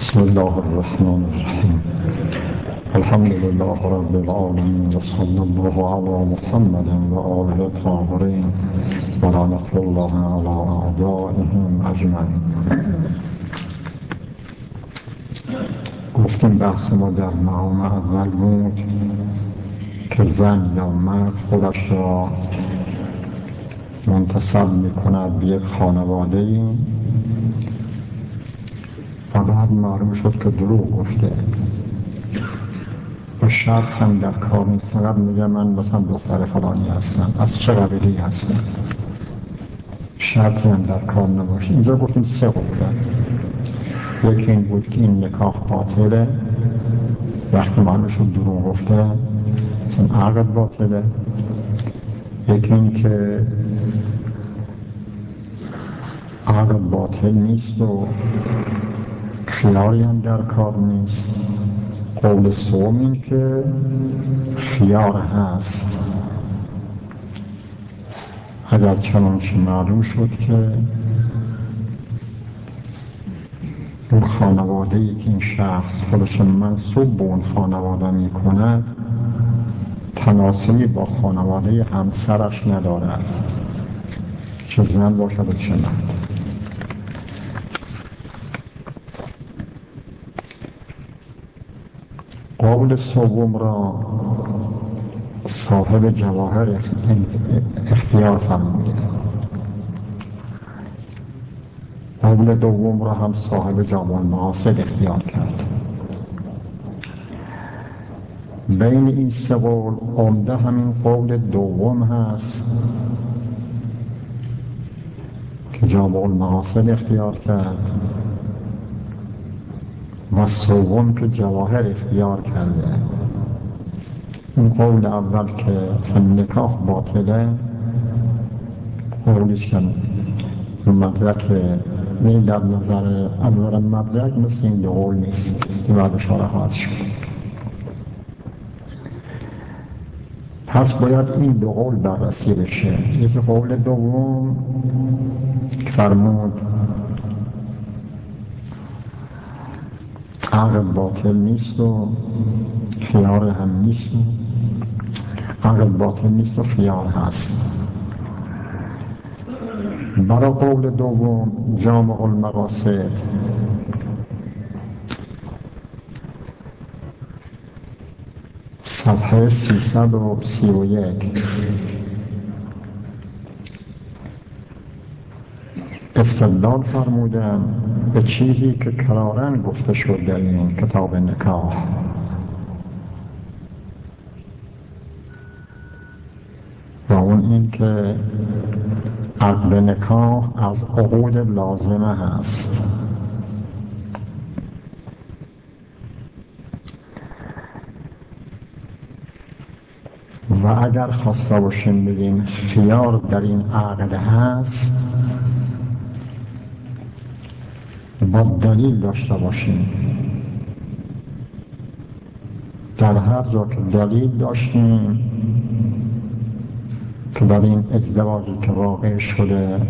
بسم الله الرحمن الرحیم. الحمد لله رب العالمین و صلی الله علی محمد و آله الطاهرین و لعنة الله علی اعدائهم اجمعین. گفتیم بحث ما در مقام اول بود که زن یا مرد خودش را منتسب می‌کند به یک خانواده‌ای و بعد معلوم شد که دروغ گفته و شرط هم در کار نیست. فقط میگه من مثلا دختر فلانی هستم، از چه قبیله‌ای هستم، شرطی هم در کار نباشه. اینجا گفتیم سه قوله. یکی این بود که این نکاح باطله، وقتی معلوم شد دروغ گفته این عقد باطله. یکی این که عقد باطل نیست و خیاری هم در کار نیست. قول سوم این که خیار هست، اگر چنانچه معلوم شد که اون خانواده‌ای که این شخص خودش منسوب به اون خانواده می کند تناسبی با خانواده همسرش ندارد، چه زن باشد و چه مرد. قول سوم را صاحب جواهر اختیار فرموده، قول دوم را هم صاحب جامع المقاصد اختیار کرد. بین این سه قول عمده همین قول دوم هست که جامع المقاصد اختیار کرد و سوم که جواهر اختیار کرده. این قول اول که نکاح باطله قولیش که مدرک این در نظر مدرک مثل این دو قول نیست که بعد اشاره خواهد شد. پس باید این دو قول بررسی بشه. یکی قول دوم که فرمود عقد باطل نیست و خیار هم نیست، عقد باطل نیست و خیار هست. برای قول دوم جامع المقاصد صفحه 331 استدلال فرمودم به چیزی که قرارن گفته شد در این کتاب نکاح. و اون این که عقد نکاح از عقود لازمه هست. و اگر خواسته باشیم بگیم خیار در این عقد هست، با دلیل داشته باشیم. در هر جا که دلیل داشتیم که در این ازدواجی که واقع شده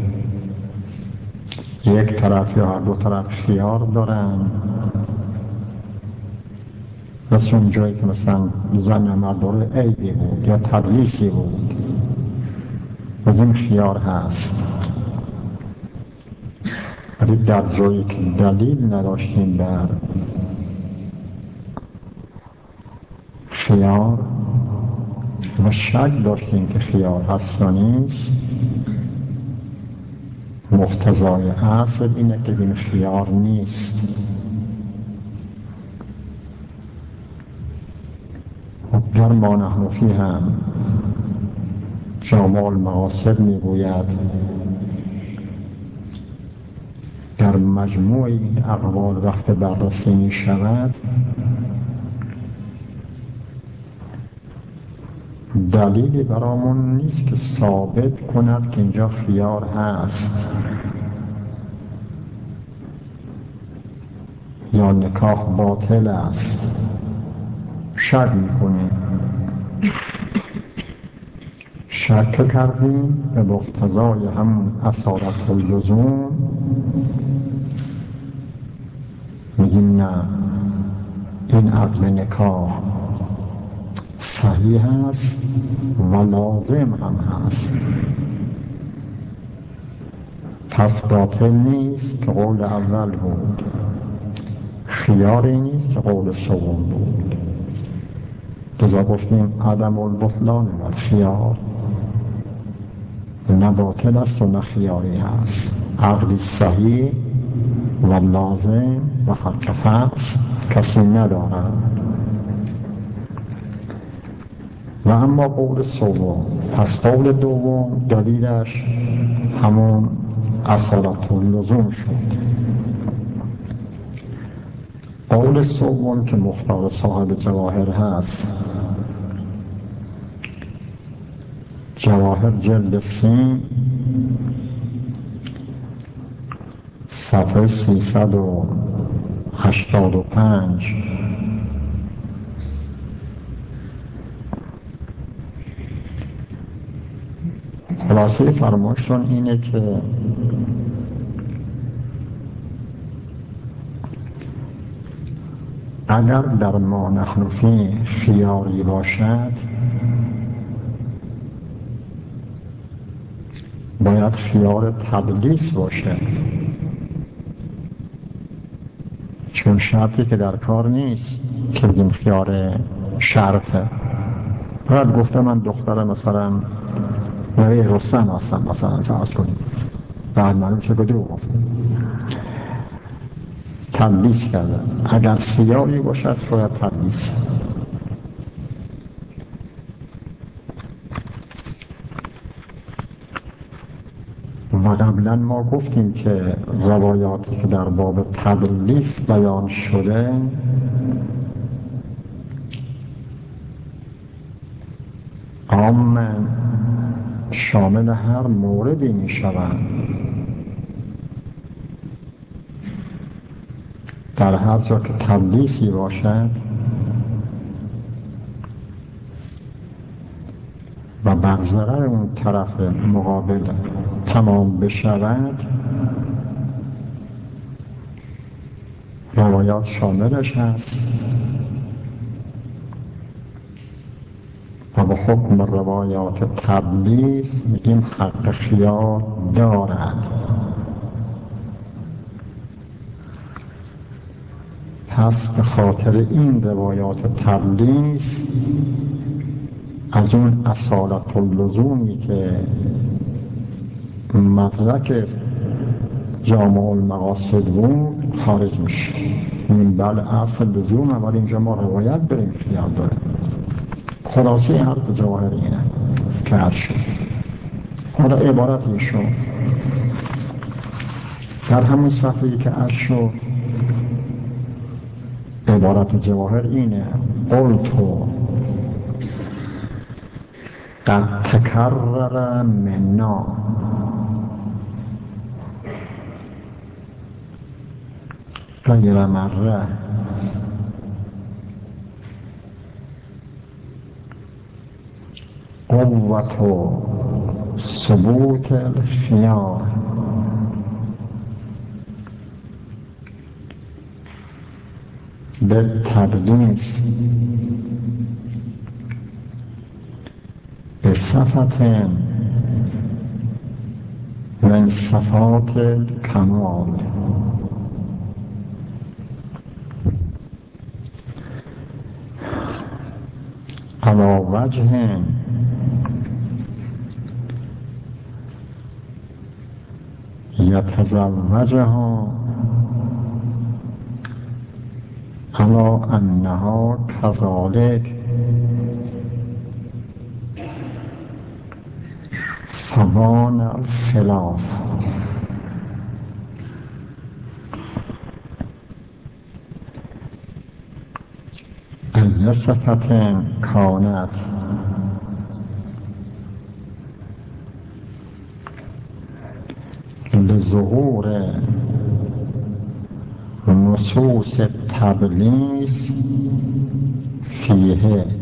یک طرف یا هر دو طرف خیار دارن، مثل اون جایی که مثلا زن مرد عیبی بود یا تدلیسی بود و این خیار هست. ولی در جایی که دلیل نداشتیم بر خیار و شک داشتیم که خیار هست یا نیست، مقتضای اصل اینه که این خیار نیست. در ما نحن فی هم جامع المقاصد میگوید در مجموع این اقوال وقت بررسی می شود دلیلی برامون نیست که ثابت کند که اینجا خیار هست یا نکاح باطل است. شک میکنیم، شک کردیم به مقتضای همون اصالت اللزوم میگیم نه، این عقد نکاح صحیح هست و لازم هم هست، پس باطل نیست که قول اول بود، خیاری نیست که قول سوم بود. لذا گفتیم عدم البطلان و الخیار، نه باطل است و نه خیاری هست، عقلی صحیح و لازم و حق فصل کسی ندارد. و اما قول سوم، پس قول دوم دلیلش همون اصالت اللزوم شد. قول سوم که مختار صاحب جواهر هست، جواهر جلد 30 صفحه 385. خلاصه فرمایششون اینه که اگر در ما نحن فیه خیاری باشد، باید خیار تدلیس باشه، چون شرطی که در کار نیست که بگیم خیار شرطه. باید گفته من دختر مثلا نوی رستم هستم مثلا فرض کنیم، بعد معلوم چه کدی گفت تدلیس کرده. اگر خیاری باشد باید تدلیس. و قبلا ما گفتیم که روایاتی که در باب تدلیس بیان شده عاماً شامل هر موردی می شوند، در هر جا که تدلیسی باشد و بر ضرر اون طرف مقابل تمام بشود، روایات شاملش هست و به حکم روایات تدلیس میگیم حق خیار دارد. پس به خاطر این روایات تدلیس از اون اصالت اللزومی که مدرک جامع المقاصد بود خارج میشه. این بله اصل لزومه، ولی اینجا ما روایت بریم خیار داره. خلاصه حرف جواهر اینه که عرض شد. حالا عبارت ایشون در همون صفحه‌ای که عرض شد، عبارت جواهر اینه: قلتو قد تکرر منا غیر مره قوة ثبوت الخیار بالتدلیس بصفة من صفات الکمال على وجه يتزوجها على أنها كذلك فبان الخلاف. أي صفة كانت لظهور نصوص التدلیس فیه.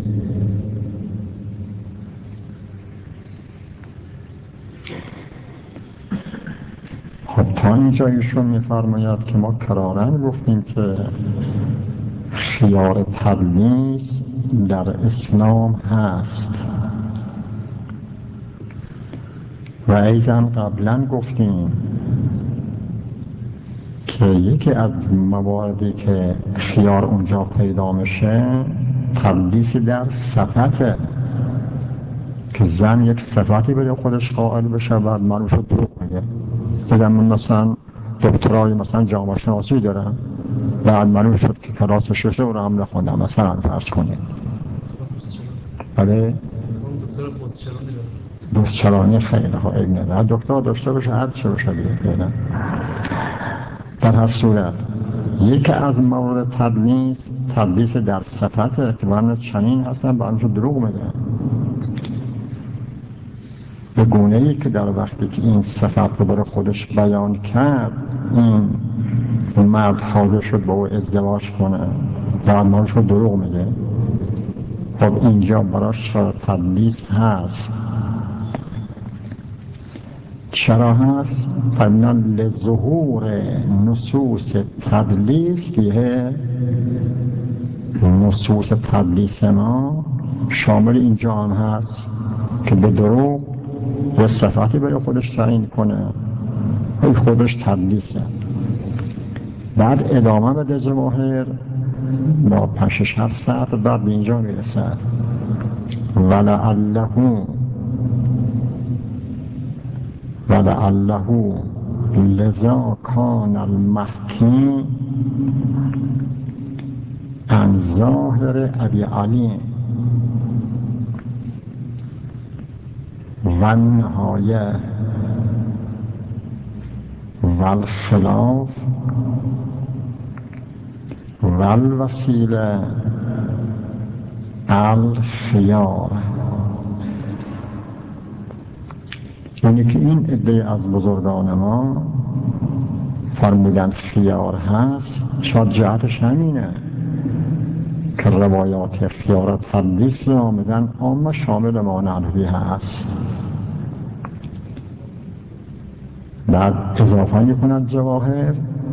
خب تا اینجا ایشون میفرماید که ما کرارن گفتیم که خیار تدلیس در اسلام هست و ایضا قبلا گفتیم که یکی از مواردی که خیار اونجا پیدا میشه تدلیس در صفته، که زن یک صفتی برای خودش قائل بشه و منوش رو دروغ میگه. بگم من مثلا دکترای مثلا جامعه شناسی دارم، بعد معلوم شد که کلاس ششم رو هم نخوندم، مثلا فرض کنید. بله دوستچرانی خیلی ها عیب نداره، دکتر داشته باشه هر چه باشه دیگه. در هر صورت یکی از موارد تدلیس در صفته که من چنین هستن بعدش دروغ میگن، به گونه‌ای که در وقتی که این صفت رو برای خودش بیان کرد این مرد حاضر شد با او ازدواج کنه، بعد مالش رو دروغ میگه. خب اینجا براش تدلیس هست. چرا هست؟ فرمودن لظهور نصوص تدلیس که نصوص تدلیس ما شامل اینجا هم هست که به دروغ یه صفتی برای خودش تعیین کنه، خودش تدلیسه. بعد ادامه بده جواهر با 5-6 ساعت بعد به اینجا میرسد ولعله لذا کان المحکی عن ظاهر ابی علی و النهایه والخلاف والوسیله الخیار. یعنی که این عده از بزرگان ما فرمودن خیار هست، شاید جهتش همینه که روایات خیارت تدلیس آمدن اما شامل مانعی هست. بعد اضافه میکند جواهر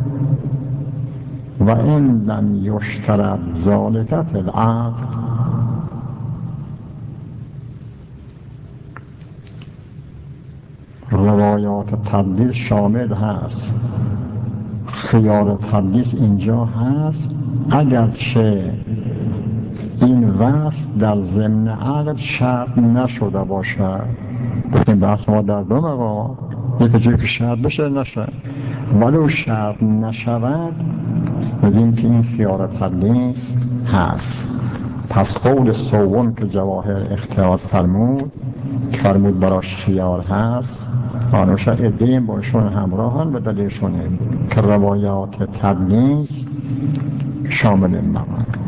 و این لم یشترط ذالک فی العقد، روایات تدلیس شامل هست، خیار تدلیس اینجا هست، اگرچه این وصل در ضمن عقد شرط نشده باشه. گفتیم بحث ما در دو مقام، یکی جایی که شرط بشه نشه، ولو شرط نشود بگیم که این خیار تدلیس هست. پس قول سوم که جواهر اختیار فرمود براش خیار هست، آنوشا ادهیم باشون همراهان و دلیلشونه که روایات تدلیس شامل این مواد.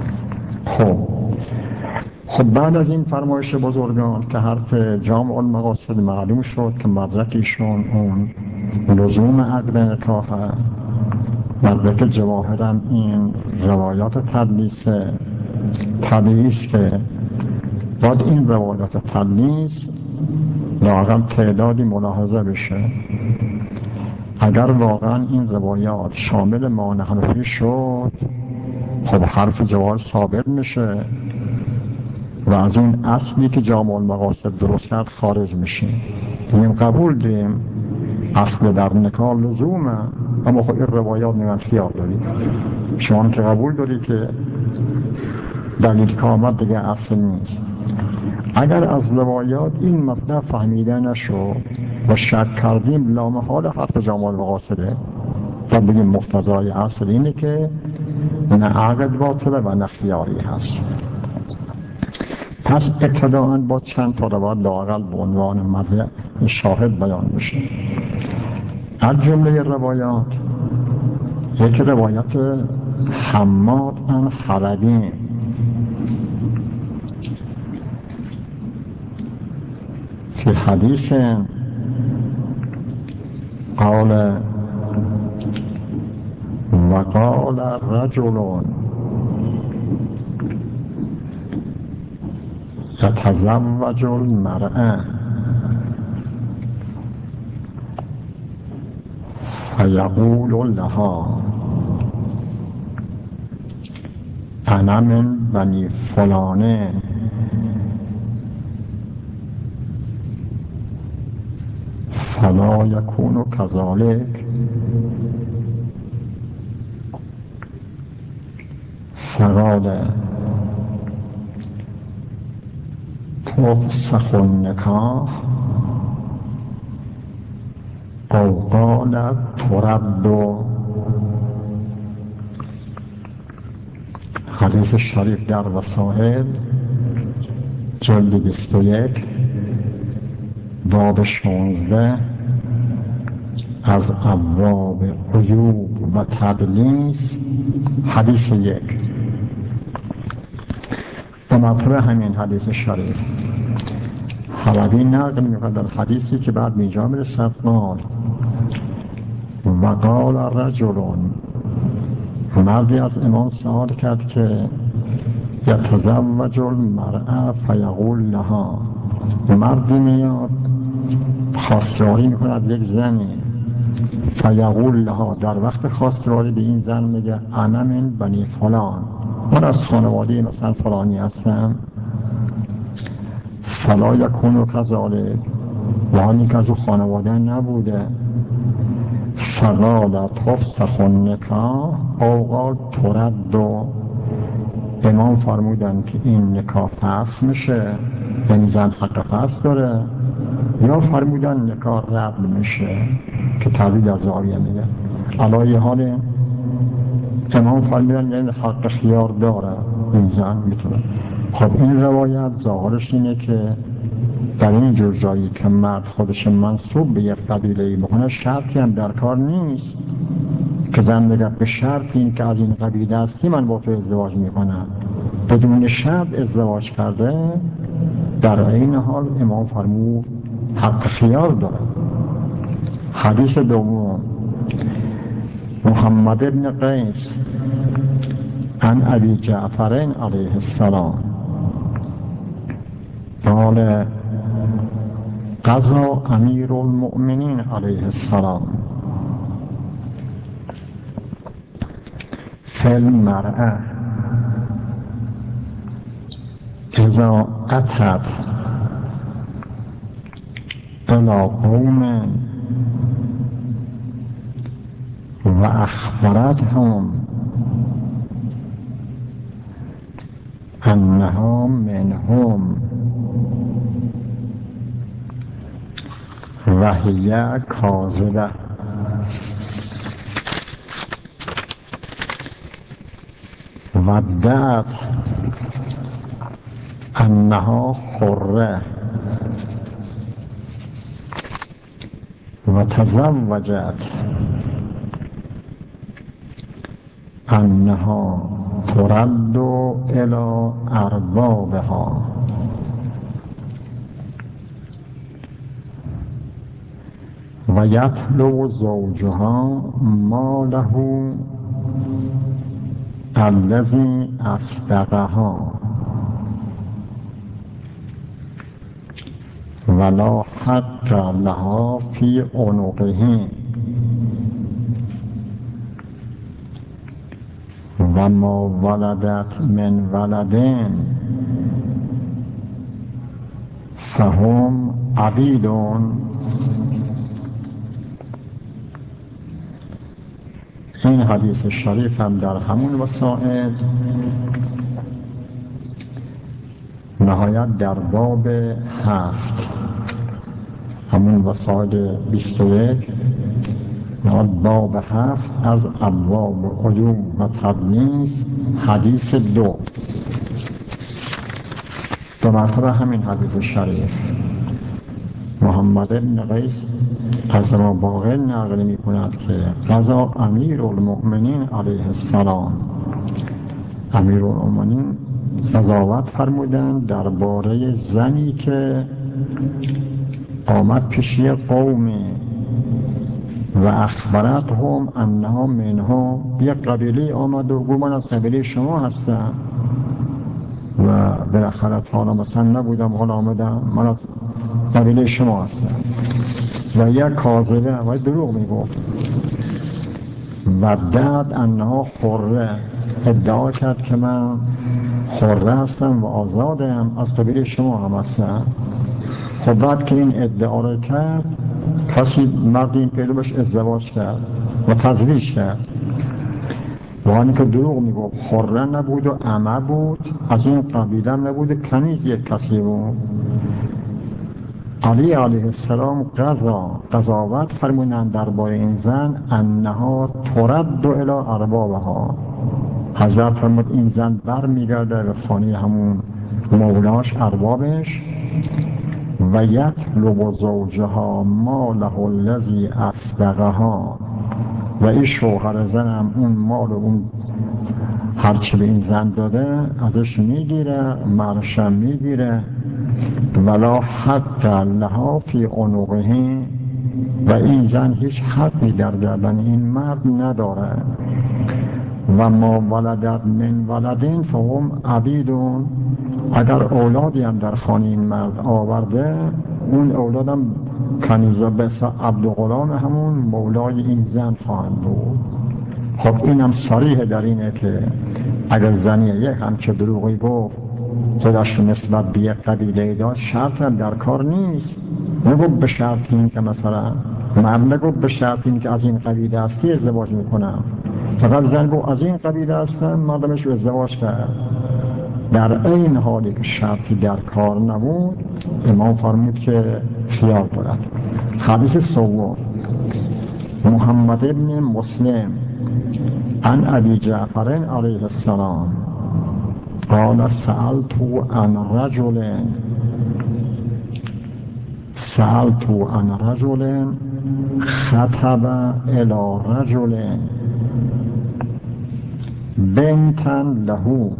خب بعد از این فرمایش بزرگان که حرف جامع المقاصد معلوم شد که مدرکشون اون لزوم عقد نکاحه، مدرک جواهرم این روایات تدلیس طبیعی است که باید این روایات تدلیس لااقل تعدادی ملاحظه بشه. اگر واقعا این روایات شامل مانع حنفی شد، خب حرف جواهر ثابت میشه و از این اصلی که جامع المقاصد درست کرد خارج میشیم. این قبول داریم اصل در نکاح لزومه، اما خب این روایات میگن خیار دارید. شما که قبول داری که دلیل که آمد دیگه اصل نیست. اگر از روایات این مطلب فهمیده نشد و شک کردیم، لامحال حرف جامع المقاصده و بگیم مقتضای اصل اینه که نه عقد باطله و نه خیاری هست. پس ابتداءً با چند تا روایت لااقل به عنوان مدرک شاهد بیان میشه. از جمله روایات یک روایت حماد عن خلدی فی حدیث قال وقال رجل يتزوج المرأة فیقول لها انا من بنی فلانه فلا یکون کذالک فقال تفسخ النکاح او قال ترد. حدیث شریف در وسائل جلد 21 باب 16 از ابواب عیوب و تدلیس، حدیث 1. به مطلب همین حدیث شریف حلبی نقل می‌کند در حدیثی که بعد اینجا میرسد قال و قال رجل، مردی از امام سوال کرد که یتزوج المرأة فیقول لها، مردی میاد خواستگاری میکنه از یک زنی، فیقول لها، در وقت خواستگاری به این زن میگه انا من بنی فلان، من از خانواده مثلا فلانی هستم. فلا یکون کذالک، و حالی که از او خانواده نبوده. فقال تفسخ النکاح او قال ترد. امام فرمودن که این نکاح فسخ میشه، یعنی زن حق فسخ داره، یا فرمودن نکاح رد میشه که تعبیر از زاویه میگه. علای حال امام فرمودن یعنی حق خیار داره این زن میتونه. خب این روایت ظاهرش اینه که در این جور جایی که مرد خودش منصوب به یک قبیله بکنه شرطی هم در کار نیست که زن بگه به شرط این که از این قبیله هستی من با تو ازدواج میکنم. بدون شرط ازدواج کرده در این حال امام فرمود حق خیار داره. حدیث دوم محمد ابن قیس عن ابی جعفر علیه السلام قال قضى امیر المؤمنین علیه السلام فی المرأة اذا اتت الى قوم و اخبرتهم انها منهم و هی کاذبه و ادعت انها حره و تزوجت انها ترد الى اربابها و یطلب زوجها ماله الذی اصدقها ولا حق لها فی عنقه و ما ولدت من ولدین فهم عبیدون. این حدیث شریف هم در همون وسائل نهایت در باب 7 همون وسائل 21 نهایت باب 7 از ابواب عیوب و تدلیس، حدیث 2. به مرتبه همین حدیث شریف محمد بن قیس از باقر نقل می کند که قضا امیر المؤمنین علیه السلام، امیر المؤمنین قضاوت فرمودند درباره زنی که آمد پیشی قومی و اخبرتهم انها منهم، یک قبیله آمد و گفت من از قبیله شما هستم و بالاخره حالا مثلا نبودم حالا آمدم من از قبیله شما هستم و یک کاذبه و دروغ میگفت. و دعت انها حره، ادعا کرد که من حره هستم و آزادم، از قبیل شما هم هستم. خب بعد که این ادعا رو کرد، کسی مردی این پیدا بهش ازدواج کرد و تزویج کرد، و آنی که دروغ میگفت، حره نبود و امه بود، از این قبیله نبود، کنیز یک کسی بود. علی علیه السلام قضاوت فرمودند درباره این زن، انها ترد الی اربابها. حضرت فرمود این زن بر میگرده به خانه همون مولاش، اربابش، و یطلب زوجها ماله الذی اصدقها، و این شوهر زنم اون مال و اون هرچی به این زن داده ازش میگیره، مهرشم میگیره، ولا حق لها فی عنقه، و این زن هیچ حقی در گردن این مرد نداره. و ما ولدت من ولدین فهم عبیدون، اگر اولادی هم در خانه این مرد آورده، اون اولادم کنیزا بس عبدالغلام همون مولای این زن خواهند بود. خب اینم صریح در اینه که اگر زنی یک همچه دروغی گفت خودش نسبت به یک قبیله داد، شرط هم در کار نیست. نگو به شرط این که مثلا مرد نگو به شرط این که از این قبیله هستی ازدواج میکنم، فقط زن گو از این قبیله هستم، مردمش رو ازدواج کرد. در این حالی که شرطی در کار نبود، امام فرمود که خیال دارد. حدیث سوم، محمد ابن مسلم عن ابی جعفر علیه السلام قال سألت عن رجل خطب الى رجل بنتا له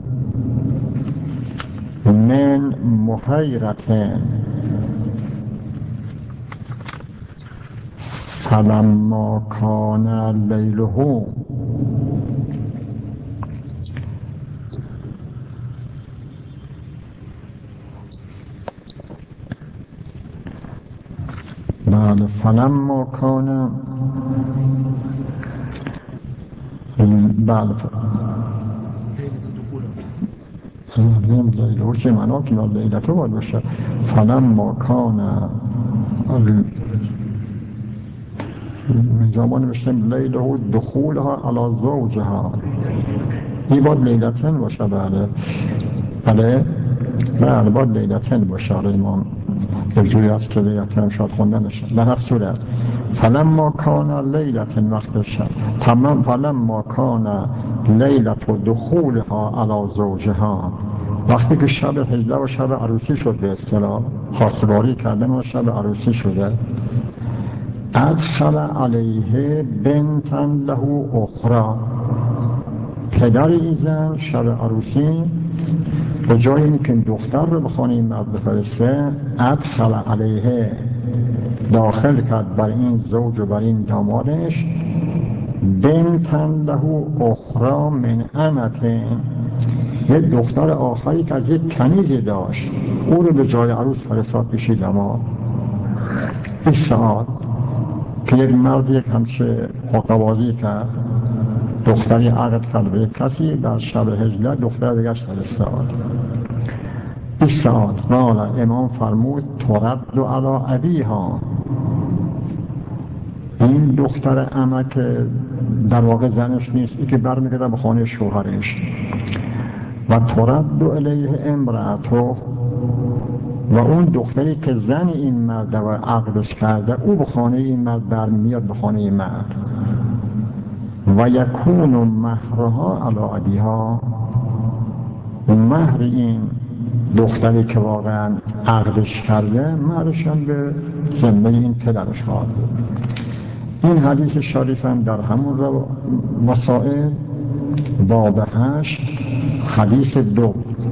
من محیرة فلما کان لیله بعد فلما کان بعد لیله چه معنا که لیلته باید باشه. فلما کان من زمان نوشتم لیله دخولها علی زوجها، این باید لیلتن باشه. بله باید لیلتن باشه. امام یک جوری هست که لیلتن شاید خونده نشه. به هر صورت فلما کان لیلتن وقت شد، تمام فلما کان لیلت دخولها علی زوجها، وقتی که شب هجله و شب عروسی شد، به اصطلاح خواستگاری کردن و شب عروسی شده، ادخل علیه بنتا له اخرى، پدر این زن شب عروسی به جای اینکه دختر رو به خانه این مرد بفرسته، ادخل علیه داخل کرد بر این زوج و بر این دامادش، بنتا له اخرى من امته، یک دختر آخری که از یک کنیزی داشت، او رو به جای عروس فرستاد پیش داماد. این ساعت که یک مرد یک همچه حقوازی کرد، دختری عقد کرد به یک کسی، بعد شب هجله دختر دیگرش فرستاد. این ساعت قال امام فرمود ترد علی ابیها، این دختر عمه که در واقع زنش نیست، این که برمیگرده به خانه شوهرش، و ترد الیه امرأته، و اون دختری که زن این مرد و عقدش کرده، او به خانه این مرد برمیاد، به خانه این مرد، و یکون مهرها علی ابیها، مهر این دختری که واقعا عقدش کرده، مهرش هم به ذمه این پدرش خواهد بود. این حدیث شریف هم در همون مسائل باب 8 حدیث 2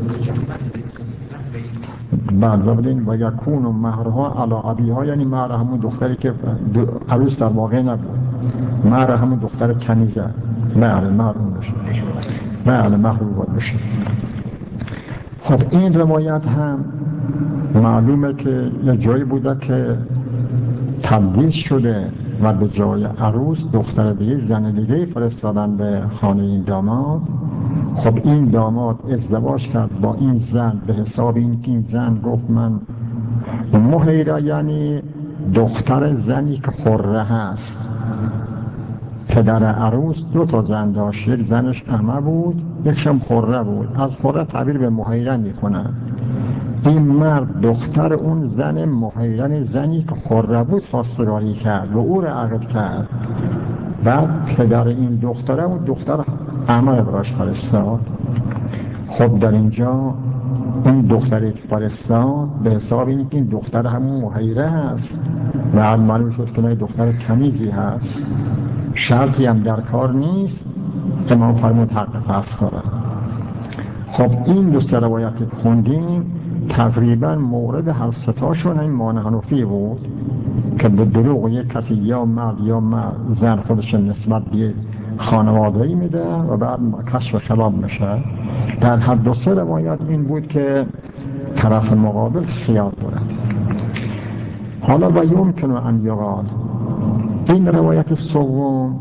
بعد بودین و یکون مهرها علی ابیها، یعنی مهر همون دختری که عروس در واقع نبود، مهر همون دختر کنیزه، مهر اون بشه، مهر او باید بشه. خب این روایت هم معلومه که یه جایی بوده که تدلیس شده و به جای عروس دختر دیگه، زن دیگه فرستادن به خانه این داماد. خب این داماد ازدواج کرد با این زن به حساب این زن گفت من مهیره، یعنی دختر زنی که خره هست. پدر عروس 2 زن داشت، یک زنش اعمه بود، یکشم خره بود. از خره تعبیر به مهیره میکنن. این مرد دختر اون زن مهیره، زنی که خره بود، خواستگاری کرد و او را عقد کرد. بعد پدر این دختره اون دختر اعمه براش فرستاد. خب در اینجا این دختری که فرستاد به حساب این دختر همون مهیره هست. بعد معلوم شد که دختر تمیزی هست، شرطی هم در کار نیست، امام فرمود حق فسخ داره. خب این 2 روایت که خوندیم تقریبا مورد هر 3تاشون این مانع حنفی بود که به دروغ یک کسی یا مرد زن خودش نسبت به خانواده‌ای میده و بعد کشف خلاف میشه. در هر 2 روایت این بود که طرف مقابل خیار دارد. حالا و یمکن ان یقال، این روایت سوم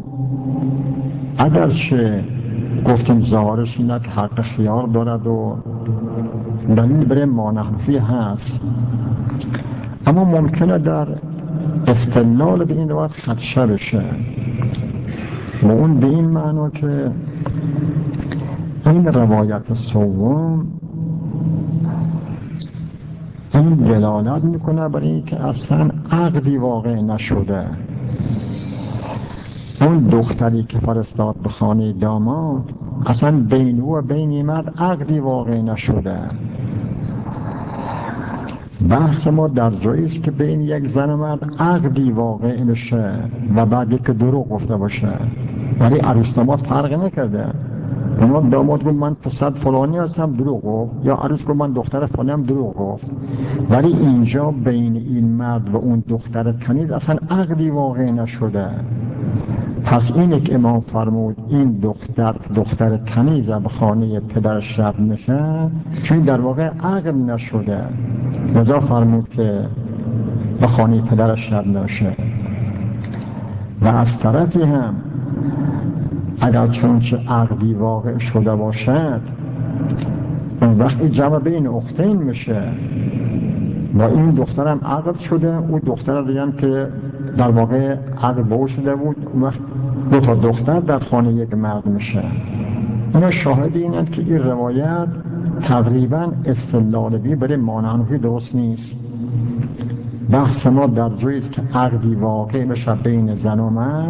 اگرچه گفتیم ظاهرش اینه که حق خیار دارد و دلیل برای مانع حنفی هست، اما ممکنه در استدلال به این روایت خدشه بشه، و اون به این معنی که این روایت سوم این دلالت میکنه برای اینکه اصلا عقدی واقع نشده. اون دختری که فرستاد به خانه داماد اصلا بین او و بین مرد عقدی واقع نشده. بحث ما در جایی است که بین یک زن و مرد عقدی واقع نشه و بعد یک دروغ گفته باشه. ولی عروس داماد فرق نکرده. اون داماد گفت من پسر فلانی هستم، دروغ گفت، یا عروس گفت من دختر فلانی هم، دروغ گفت. ولی اینجا بین این مرد و اون دختر تمیز اصلا عقدی واقع نشده. پس اینه که امام فرمود این دختر تمیز به خانه پدرش رد میشه، چون در واقع عقد نشده، لذا فرمود که به خانه پدرش رد نشه. و از طرفی هم اگر چونچه عقدی واقع شده باشد، اون وقتی جمع بین اختین میشه و این دخترم عقد شده، اون دختر دیگه هم که در واقع عقد با او شده بود، اون وقت 2 دختر در خانه یک مرد میشه. اینا شاهد اینند که این روایت تقریبا استدلال بی برای مانع حنفی درست نیست. بحث ما در جایی است که عقدی واقع بشه بین زن و مرد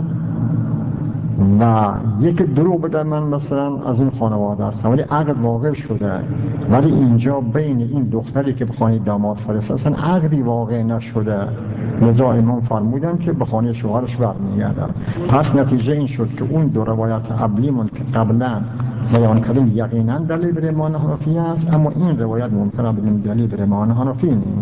و یک دروغ بده من مثلا از این خانواده هستم ولی عقد واقع شده، ولی اینجا بین این دختری که به خانه داماد فرستاد اصلا عقدی واقع نشده، لذا امام فرمودن که به خانه شوهرش برمیگردن. پس نتیجه این شد که اون 2 روایت قبلیمون که قبلا بیان کردیم یقینا دلیل بر مانع حنفی است، اما این روایت ممکنه بدون دلیل بر مانع حنفی نیست.